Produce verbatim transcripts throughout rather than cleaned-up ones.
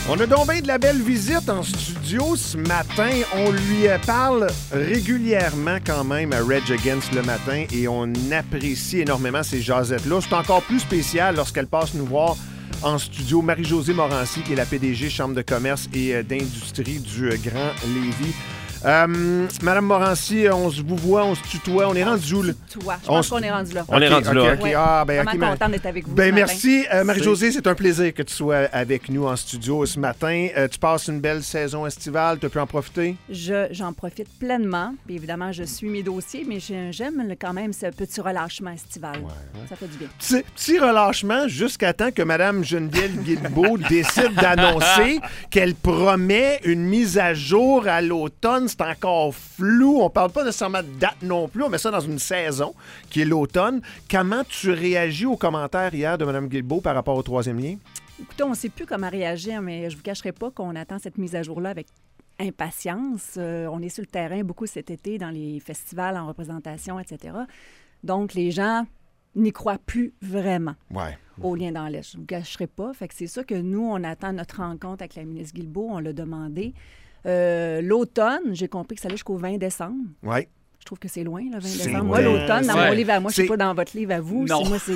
On a donc bien de la belle visite en studio ce matin. On lui parle régulièrement quand même à Rage Against le matin et on apprécie énormément ces jasettes-là. C'est encore plus spécial lorsqu'elle passe nous voir en studio. Marie-Josée Morancy, qui est la P D G Chambre de commerce et d'industrie du Grand Lévis. Euh, Madame Morancy, on se vous voit, on se tutoie, on est rendu où? Là? Tutoie. Je pense on... qu'on est rendu là. On okay, est rendu okay, là. Okay. Ouais. Ah, ben, Vraiment okay, contente d'être avec vous. Ben, merci. Euh, Marie-Josée, c'est un plaisir que tu sois avec nous en studio ce matin. Euh, tu passes une belle saison estivale, tu as pu en profiter? Je, j'en profite pleinement. Puis évidemment, je suis mes dossiers, mais j'aime quand même ce petit relâchement estival. Ouais, ouais. Ça fait du bien. Petit, petit relâchement jusqu'à temps que Mme Geneviève Guilbeault décide d'annoncer qu'elle promet une mise à jour à l'automne. C'est encore flou. On parle pas nécessairement de date non plus. On met ça dans une saison qui est l'automne. Comment tu réagis aux commentaires hier de Mme Guilbeault par rapport au troisième lien? Écoutez, on ne sait plus comment réagir, mais je ne vous cacherai pas qu'on attend cette mise à jour-là avec impatience. Euh, on est sur le terrain beaucoup cet été dans les festivals en représentation, et cetera. Donc, les gens n'y croient plus vraiment ouais. au lien dans l'Est. Je ne vous cacherai pas. Fait que c'est sûr que nous, on attend notre rencontre avec la ministre Guilbeault. On l'a demandé. Euh, l'automne, j'ai compris que ça allait jusqu'au vingt décembre. Oui. Je trouve que c'est loin, le vingt c'est décembre. Moi, l'automne, dans ouais. mon livre à moi, je ne sais pas dans votre livre à vous. Non. Si moi, c'est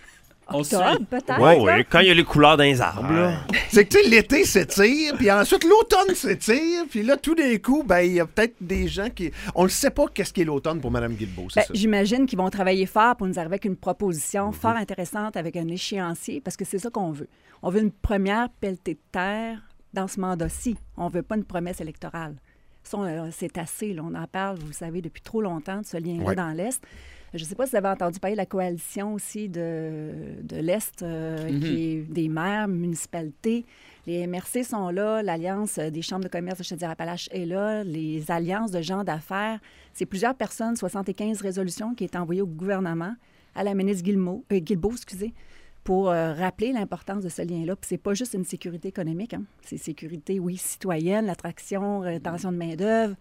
octobre, peut-être. Oui, oui, quand il y a les couleurs dans les arbres. Ouais. C'est que, tu sais, l'été s'étire, puis ensuite, l'automne s'étire, puis là, tout d'un coup, ben il y a peut-être des gens qui... On ne sait pas qu'est-ce qu'est l'automne pour Mme Guilbeault, c'est ben, ça? J'imagine qu'ils vont travailler fort pour nous arriver avec une proposition mm-hmm. fort intéressante avec un échéancier, parce que c'est ça qu'on veut. On veut une première pelletée de terre dans ce mandat-ci. On ne veut pas une promesse électorale. Ça, c'est assez. Là. On en parle, vous le savez, depuis trop longtemps de ce lien-là ouais. dans l'Est. Je ne sais pas si vous avez entendu parler de la coalition aussi de, de l'Est, euh, mm-hmm. qui est des maires, municipalités. Les M R C sont là, l'Alliance des chambres de commerce de Chaudière-Appalaches est là, les alliances de gens d'affaires. C'est plusieurs personnes, soixante-quinze résolutions qui est envoyées au gouvernement, à la ministre Guilbeault, euh, Guilbeault excusez, pour euh, rappeler l'importance de ce lien-là. Puis c'est pas juste une sécurité économique, hein. C'est sécurité, oui, citoyenne, l'attraction, rétention de main-d'œuvre,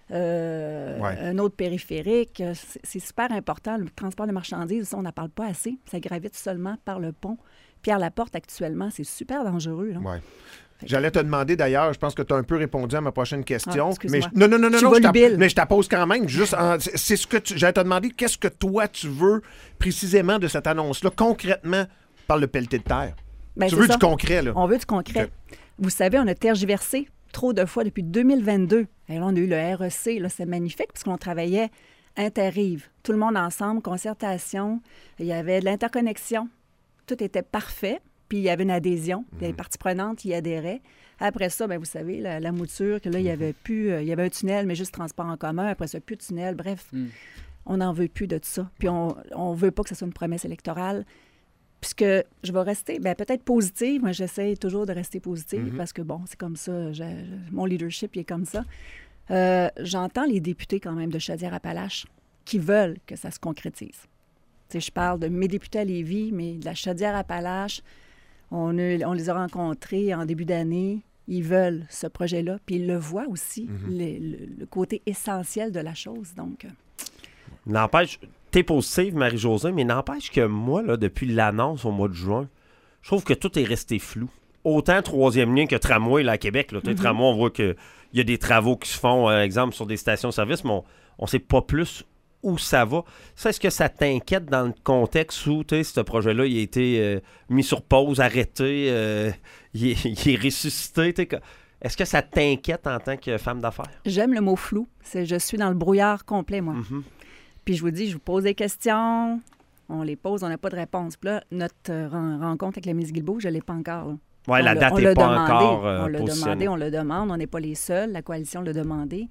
euh, ouais. un autre périphérique. C'est, c'est super important. Le transport de marchandises, ça, on n'en parle pas assez. Ça gravite seulement par le pont. Pierre-Laporte, actuellement, c'est super dangereux. Oui. J'allais te demander, d'ailleurs, je pense que tu as un peu répondu à ma prochaine question. Ah, mais je, non, non, non, non, je non je mais je te pose quand même. Juste en, c'est ce que tu, j'allais te demander, qu'est-ce que toi, tu veux précisément de cette annonce-là, concrètement, par le pelleté de terre? Bien, tu veux ça. du concret, là? On veut du concret. Okay. Vous savez, on a tergiversé trop de fois depuis deux mille vingt-deux. Et là, on a eu le R E C, là, c'est magnifique, parce qu'on travaillait interrive. Tout le monde ensemble, concertation, il y avait de l'interconnexion. Tout était parfait. Puis il y avait une adhésion, puis il y avait des parties prenantes qui y adhéraient. Après ça, bien, vous savez, la, la mouture, que là, il y avait plus, euh, il y avait un tunnel, mais juste transport en commun. Après ça, plus de tunnel. Bref, mm. on n'en veut plus de tout ça. Puis on ne veut pas que ce soit une promesse électorale. Puisque je vais rester, bien, peut-être positive. Moi, j'essaie toujours de rester positive mm-hmm. parce que, bon, c'est comme ça. Je, je, mon leadership, il est comme ça. Euh, j'entends les députés, quand même, de Chaudière-Appalaches qui veulent que ça se concrétise. Tu sais, je parle de mes députés à Lévis, mais de la Chaudière-Appalaches. On, a, on les a rencontrés en début d'année. Ils veulent ce projet-là. Puis ils le voient aussi, mm-hmm. le, le, le côté essentiel de la chose. Donc, n'empêche, t'es positive, Marie-Josée, mais n'empêche que moi, là, depuis l'annonce au mois de juin, je trouve que tout est resté flou. Autant troisième lien que tramway là, à Québec. Là. Mm-hmm. Tramway, on voit qu'il y a des travaux qui se font, par euh, exemple, sur des stations-service, mais on ne sait pas plus où ça va. Ça, est-ce que ça t'inquiète dans le contexte où, tu sais, ce projet-là, il a été euh, mis sur pause, arrêté, euh, il, est, il est ressuscité, tu sais, est-ce que ça t'inquiète en tant que femme d'affaires? J'aime le mot flou. C'est, je suis dans le brouillard complet, moi. Mm-hmm. Puis je vous dis, je vous pose des questions, on les pose, on n'a pas de réponse. Puis là, notre euh, rencontre avec la ministre Guilbeault, je ne l'ai pas encore. Oui, la date n'est pas demandé, encore euh, On l'a positionnée. demandé, on le demande, on n'est pas les seuls, la coalition l'a demandé.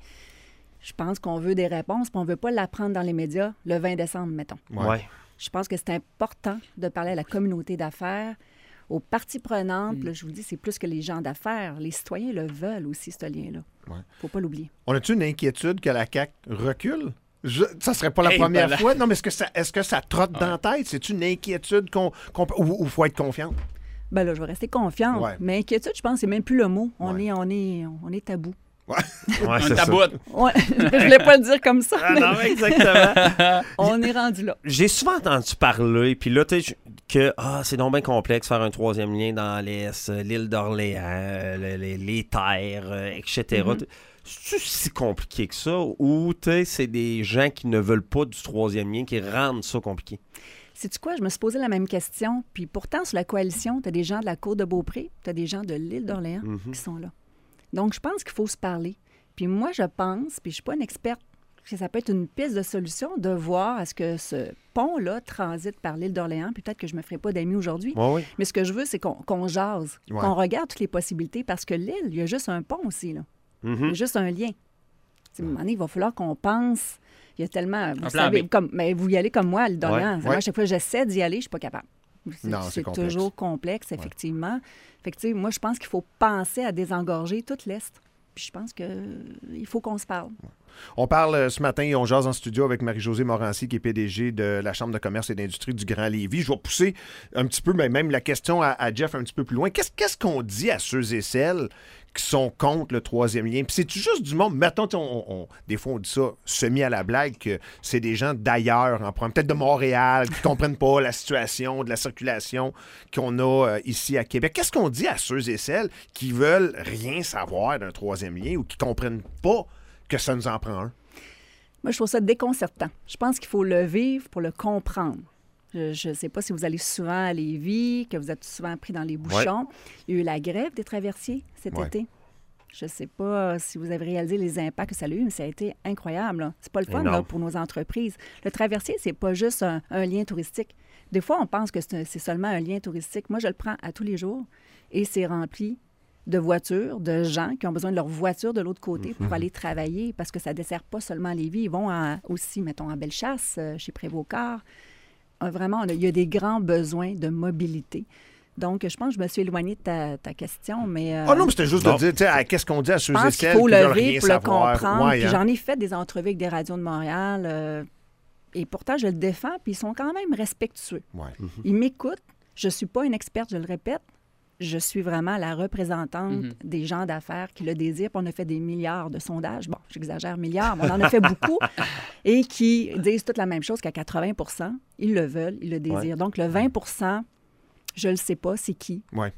Je pense qu'on veut des réponses, puis on ne veut pas l'apprendre dans les médias le vingt décembre, mettons. Ouais. Je pense que c'est important de parler à la communauté d'affaires, aux parties prenantes. Mm. Là, je vous dis, c'est plus que les gens d'affaires. Les citoyens le veulent aussi, ce lien-là. Il ouais. ne faut pas l'oublier. On a-tu une inquiétude que la C A Q recule? Je, ça serait pas la hey, première ben fois. Non, mais est-ce que ça, est-ce que ça trotte ouais. dans la tête? C'est une inquiétude qu'on, qu'on ou il faut être confiante? Ben là, je vais rester confiante. Ouais. Mais inquiétude, je pense, c'est même plus le mot. On, ouais. est, on, est, on est tabou. Ouais. Ouais, Un c'est ça. tabout. Ouais, je voulais pas le dire comme ça, Ah mais non, exactement. on est rendu là. J'ai souvent entendu parler, puis là, tu sais, que ah, c'est donc bien complexe faire un troisième lien dans l'Est, euh, l'île d'Orléans, euh, le- les, les terres, euh, et cetera. Mhm. C'est-tu si compliqué que ça, ou tu sais, c'est des gens qui ne veulent pas du troisième lien qui rendent ça compliqué? Sais-tu quoi? Je me suis posé la même question. Puis pourtant, sur la coalition, tu as des gens de la Côte de Beaupré, tu as des gens de l'île d'Orléans Mhm. qui sont là. Donc, je pense qu'il faut se parler. Puis moi, je pense, puis je ne suis pas une experte, que ça peut être une piste de solution de voir à ce que ce pont-là transite par l'île d'Orléans. Puis peut-être que je ne me ferai pas d'amis aujourd'hui. Oui, oui. Mais ce que je veux, c'est qu'on qu'on jase, Ouais. qu'on regarde toutes les possibilités, parce que l'île, il y a juste un pont aussi, là. Il y Mhm. a juste un lien. À un moment donné, il va falloir qu'on pense. Il y a tellement. Vous plan savez, B. comme, mais vous y allez comme moi à l'île d'Orléans. Ouais. Moi, à Ouais. chaque fois que j'essaie d'y aller, je ne suis pas capable. C'est, Non, c'est c'est complexe. toujours complexe, effectivement. Fait que, tu sais, moi, je pense qu'il faut penser à désengorger toute l'Est. Puis je pense qu'il faut qu'on se parle. On parle euh, ce matin et on jase en studio avec Marie-Josée Morancy, qui est P D G de la Chambre de commerce et d'industrie du Grand Lévis. Je vais pousser un petit peu, mais même la question à, à Jeff un petit peu plus loin. Qu'est-ce, qu'est-ce qu'on dit à ceux et celles qui sont contre le troisième lien? Puis c'est-tu juste du monde? Mettons, on, on- on- des fois, on dit ça semi à la blague, que c'est des gens d'ailleurs, en province, peut-être de Montréal, qui ne comprennent pas la situation de la circulation qu'on a euh, ici à Québec. Qu'est-ce qu'on dit à ceux et celles qui veulent rien savoir d'un troisième lien ou qui ne comprennent pas que ça nous en prend un? Moi, je trouve ça déconcertant. Je pense qu'il faut le vivre pour le comprendre. Je ne sais pas si vous allez souvent à Lévis, que vous êtes souvent pris dans les bouchons. Il y a eu la grève des traversiers cet Ouais. été. Je ne sais pas si vous avez réalisé les impacts que ça a eu, mais ça a été incroyable, là. C'est pas le fun Énorme. là, pour nos entreprises. Le traversier, c'est pas juste un, un lien touristique. Des fois, on pense que c'est, un- c'est seulement un lien touristique. Moi, je le prends à tous les jours et c'est rempli de voitures, de gens qui ont besoin de leur voiture de l'autre côté pour aller travailler, parce que ça ne dessert pas seulement Lévis. Ils vont à- aussi, mettons, à Bellechasse, euh, chez Prévost-Car. Euh, Vraiment, on a- il y a des grands besoins de mobilité. Donc, je pense que je me suis éloignée de ta, ta question, mais... euh, Ah non, mais c'était juste Non. de dire, tu sais, à- qu'est-ce qu'on dit à ceux je et pense qu'il celles faut qui le veulent rien vivre pour le savoir? comprendre. Ouais, Puis hein? j'en ai fait des entrevues avec des radios de Montréal, euh, et pourtant, je le défends, puis ils sont quand même respectueux. Ouais. Ils m'écoutent. Je ne suis pas une experte, je le répète. Je suis vraiment la représentante Mhm. des gens d'affaires qui le désirent. Puis on a fait des milliards de sondages. Bon, j'exagère, milliards, mais on en a fait beaucoup. Et qui disent toute la même chose qu'à quatre-vingts pour cent, ils le veulent, ils le désirent. Donc, le vingt pour cent, je ne le sais pas, c'est qui. Ouais.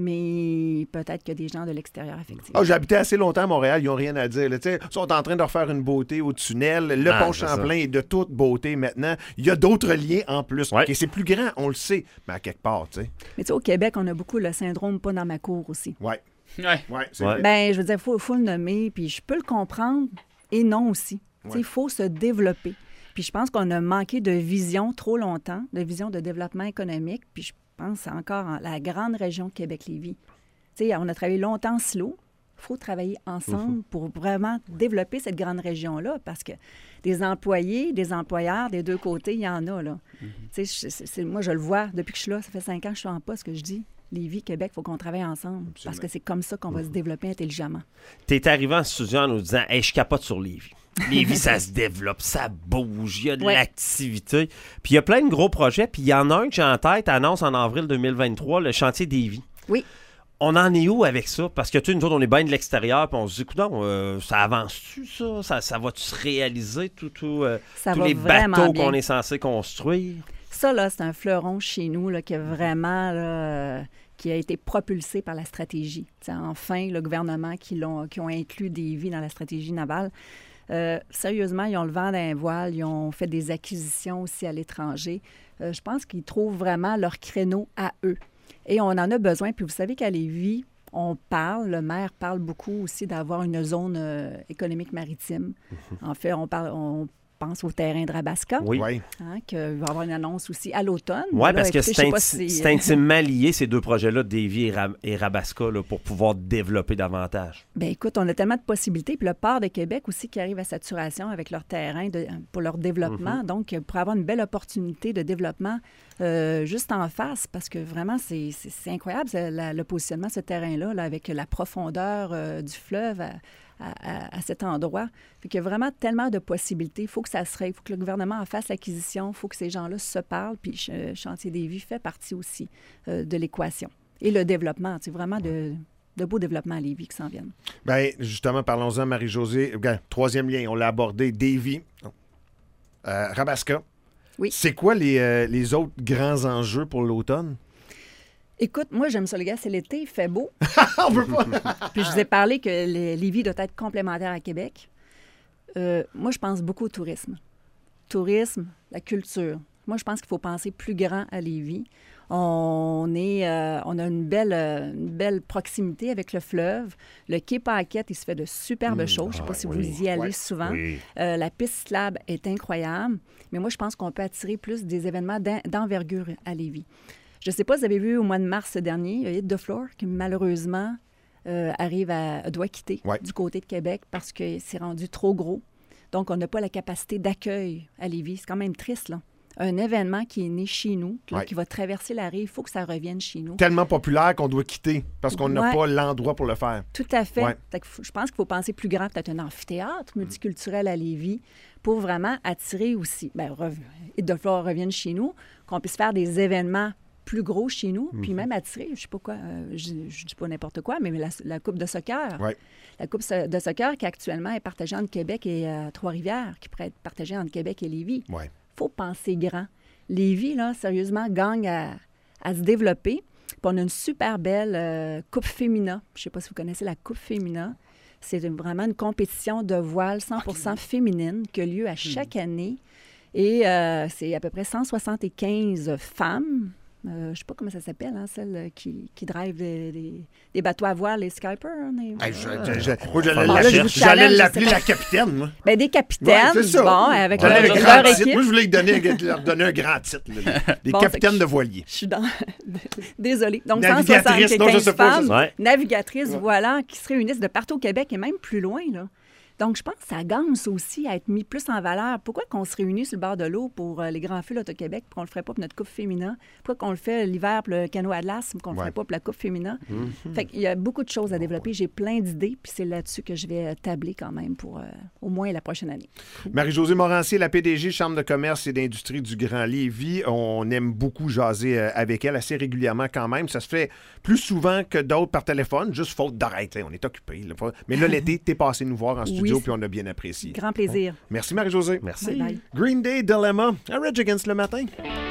Mais peut-être que des gens de l'extérieur, effectivement. Ah, j'ai habité assez longtemps à Montréal, ils n'ont rien à dire. là. Tu sais, Ils sont en train de refaire une beauté au tunnel. Le Ah, pont c'est Champlain ça. est de toute beauté maintenant. Il y a d'autres liens en plus. Ouais. OK, c'est plus grand, on le sait, mais à quelque part, tu sais. Mais tu sais, au Québec, on a beaucoup le syndrome pas dans ma cour aussi. Ouais, Ouais. ouais, c'est Ouais. vrai. Ben, je veux dire, il faut, faut le nommer, puis je peux le comprendre et non aussi. Tu sais, Ouais. il faut se développer. Puis je pense qu'on a manqué de vision trop longtemps, de vision de développement économique. Puis je pense encore à la grande région Québec-Lévis. Tu sais, on a travaillé longtemps en silo. Il faut travailler ensemble pour vraiment développer cette grande région-là, parce que des employés, des employeurs, des deux côtés, il y en a, là. Tu sais, je- c'est- c'est- moi, je le vois depuis que je suis là. Ça fait cinq ans que je suis en poste, que je dis. Lévis, Québec, il faut qu'on travaille ensemble, parce que c'est comme ça qu'on va se développer intelligemment. T'es arrivé en studio en nous disant « Hey, je capote sur Lévis. » Lévis, ça se développe, ça bouge, il y a de Ouais. l'activité. Puis il y a plein de gros projets. Puis il y en a un que j'ai en tête, annonce en avril deux mille vingt-trois, le chantier Lévis. Oui. On en est où avec ça? Parce que, tu sais, nous autres, on est bien de l'extérieur, puis on se dit, écoute, euh, ça avance-tu, ça? Ça, ça va-tu se réaliser, tout, tout, euh, Ça tous va les vraiment bateaux bien. qu'on est censé construire? Ça, là, c'est un fleuron chez nous là, qui a vraiment là, euh, qui a été propulsé par la stratégie. T'sais, enfin, le gouvernement qui, l'ont, qui ont inclus des vies dans la stratégie navale. Euh, sérieusement, ils ont le vent d'un voile, ils ont fait des acquisitions aussi à l'étranger. Euh, je pense qu'ils trouvent vraiment leur créneau à eux. Et on en a besoin. Puis vous savez qu'à Lévis, on parle, le maire parle beaucoup aussi d'avoir une zone euh, économique maritime. En fait, on, parle, on pense au terrain de Rabasca. Oui. Ouais. Hein, qu'il va y avoir une annonce aussi à l'automne. Oui, Là, parce que écoutez, c'est, je sais pas inti- si- c'est intimement lié, ces deux projets-là, Davie et, Ra- et Rabasca, là, pour pouvoir développer davantage. Bien, écoute, on a tellement de possibilités. Puis le port de Québec aussi qui arrive à saturation avec leur terrain de- pour leur développement. Donc, pour avoir une belle opportunité de développement euh, juste en face, parce que vraiment, c'est, c'est, c'est incroyable c'est la- le positionnement de ce terrain-là, là, avec la profondeur euh, du fleuve à, à- à- à cet endroit. Fait qu'il y a vraiment tellement de possibilités. Il faut que ça se règle. Il faut que le gouvernement en fasse l'acquisition. Il faut que ces gens-là se parlent. Puis Ch- Chantier Lévis fait partie aussi euh, de l'équation. Et le développement, c'est vraiment de de beaux développements à Lévis qui s'en viennent. Bien, justement, parlons-en, Marie-Josée. Bien, troisième lien, on l'a abordé. Davy, euh, Rabaska. Oui. C'est quoi les, euh, les autres grands enjeux pour l'automne? Écoute, moi, j'aime ça, les gars. C'est l'été, il fait beau. On veut pas. Puis je vous ai parlé que le- Lévis doit être complémentaire à Québec. Euh, moi, je pense beaucoup au tourisme. Tourisme, la culture. Moi, je pense qu'il faut penser plus grand à Lévis. On, est, euh, on a une belle, euh, une belle proximité avec le fleuve. Le quai Paquette, il se fait de superbes choses. Je ne sais ah, pas si oui. vous y allez Ouais. souvent. Oui. Euh, la piste slab est incroyable. Mais moi, je pense qu'on peut attirer plus des événements d'en- d'envergure à Lévis. Je ne sais pas si vous avez vu au mois de mars dernier, il y a Hit the Floor qui malheureusement euh, arrive à doit quitter Ouais. du côté de Québec parce que c'est rendu trop gros. Donc, on n'a pas la capacité d'accueil à Lévis. C'est quand même triste, là. Un événement qui est né chez nous, là, Ouais. qui va traverser la rive, il faut que ça revienne chez nous. Tellement populaire qu'on doit quitter parce qu'on n'a Ouais. pas l'endroit pour le faire. Tout à fait. Ouais. Fait que faut- je pense qu'il faut penser plus grand, peut-être un amphithéâtre multiculturel à Lévis pour vraiment attirer aussi, bien, Hit the Floor revienne chez nous, qu'on puisse faire des événements plus gros chez nous, puis même attirer, je sais pas quoi, euh, je ne dis pas n'importe quoi, mais la, la Coupe de soccer. Ouais. La Coupe so- de soccer qui actuellement est partagée entre Québec et euh, Trois-Rivières, qui pourrait être partagée entre Québec et Lévis. Il Ouais. faut penser grand. Lévis, là, sérieusement, gagne à, à se développer. Puis on a une super belle euh, Coupe Fémina. Je ne sais pas si vous connaissez la Coupe Fémina. C'est une- vraiment une compétition de voile cent pour cent féminine qui a lieu à chaque année. Et euh, c'est à peu près cent soixante-quinze femmes. Euh, je ne sais pas comment ça s'appelle, hein, celle qui, qui drive des, des- des bateaux à voile, les Skypers. Hein, des- Hey, je- je- je- moi, j'allais Bon, la- là, je vous j'allais challenge, l'appeler je sais la capitaine, moi. Ben, des Ouais, capitaines, c'est ça. bon, avec J'allais leur, le leur grand titre. équipe. Moi, je voulais leur donner, leur donner un grand titre. là. Des Bon, capitaines fait que de voilier. Je suis dans... Désolée. Donc, Navigatrice, non, je sais cent soixante-quinze pas, femmes, je Ouais. navigatrices, voilà, qui se réunissent de partout au Québec et même plus loin, là. Donc, je pense que ça gagne ça aussi à être mis plus en valeur. Pourquoi qu'on se réunit sur le bord de l'eau pour euh, les grands feux l'Auto-Québec, puis qu'on le ferait pas pour notre Coupe féminin? Pourquoi qu'on le fait l'hiver pour le canot Atlas, mais qu'on le Ouais. ferait pas pour la Coupe féminin? Fait qu'il y a beaucoup de choses à développer. J'ai plein d'idées, puis c'est là-dessus que je vais euh, tabler quand même pour euh, au moins la prochaine année. Marie-Josée Morancier, la P D G, Chambre de commerce et d'industrie du Grand Lévis. On aime beaucoup jaser euh, avec elle assez régulièrement quand même. Ça se fait plus souvent que d'autres par téléphone, juste faute d'arrêter. On est occupé. Mais là, l'été, t'es passé nous voir en studio, Oui. puis on a bien apprécié. Grand plaisir. Merci, Marie-Josée. Merci. Bye bye. Green Day, Dilemma, à Rage Against le matin.